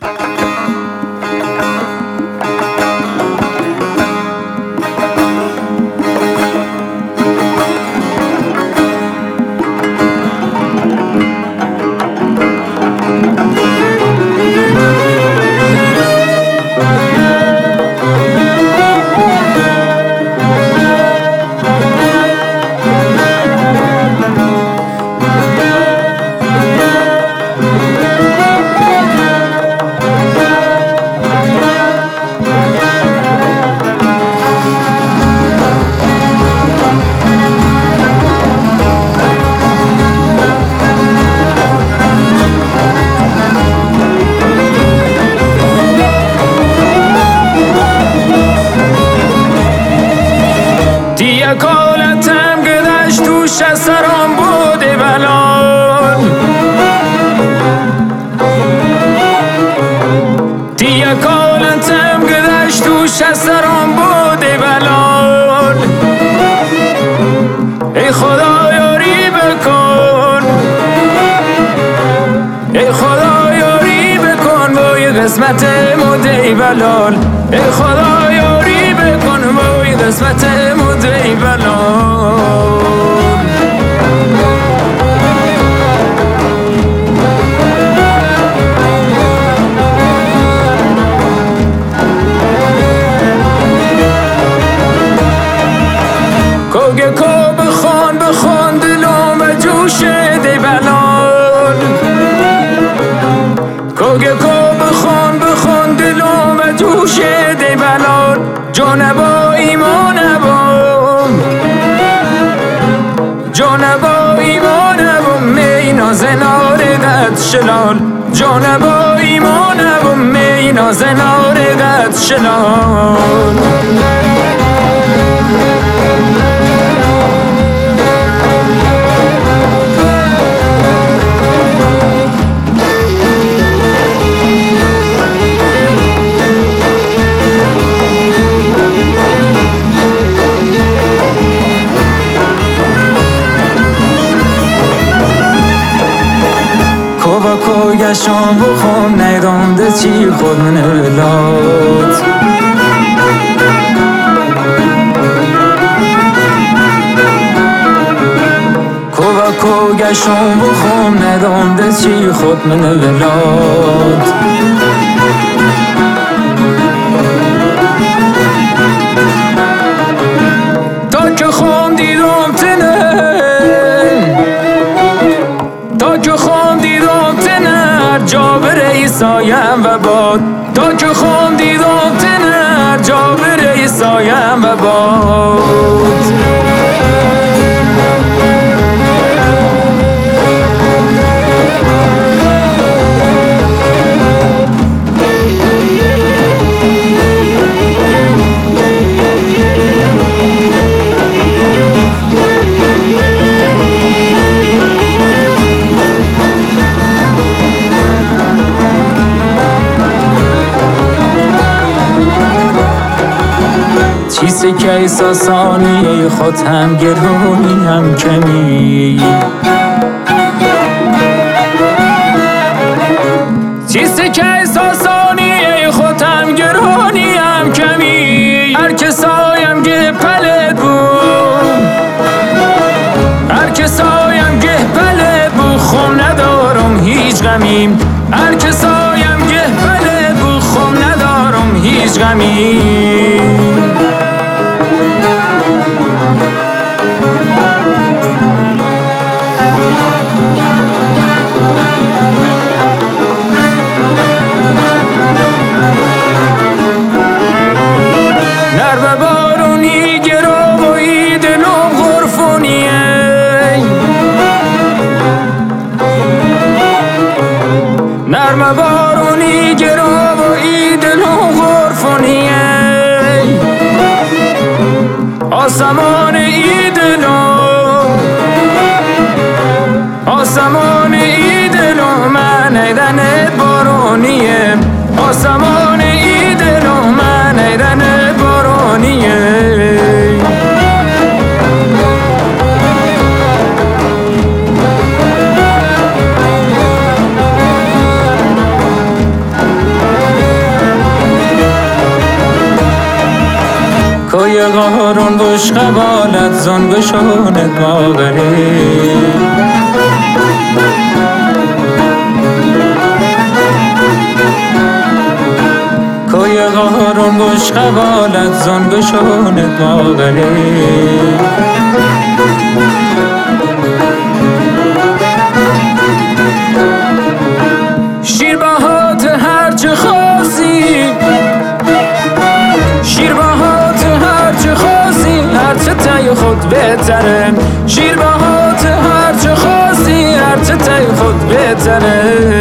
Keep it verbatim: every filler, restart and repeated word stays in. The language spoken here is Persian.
کالتم گذشت توش از سرم بوده بلال دیگه کالتم گذشت توش از سرم بوده بلال ای خدا یاری بکن ای خدا یاری بکن وای قسمت مده بلال ای خدا یاری بکن وای قسمت مده بلال کوگه کو بخون بخون دلوم جوشه دی بلال کوگه کو بخون بخون دلوم جوشه دی بلال جانبا ایمانبم جانبا ایمانبم می نازنار قد شلال جانبا ایمانبم می نازنار قد شلال گشم بخون نیدانده چی خود من ولاد کوبا کو گشم بخون نیدانده چی خود من ولاد تا که خون دیدم تنه تا که خون دیدم جابر ایسایم و باد تا که خون دیدم تنر جابر ایسایم و باد چیزی که احساسانی خود هم گرونی هم کمی چیزی که احساسانی خود هم گرونی هم کمی هر کسایم گه پلت بود هر کسایم گه پلت بود خم ندارم هیچ غمیم هر کسایم گه پلت بود خم ندارم هیچ غمیم نرم بارونی گرا و ای دلو غرفونیه آسمان ای دلو آسمان ای دلو من ایدن بارونیه آسمان ای دلو من ایدن بارونیه کوی قارون بوش قبالت زنگشونت باغری کوی قارون بوش قبالت زنگشونت باغری شیر باهات هرچه خواستی شیر باهات هرچه خواستی هرچه تای خود بهتره شیر باهات هرچه خواستی هرچه تای خود بهتره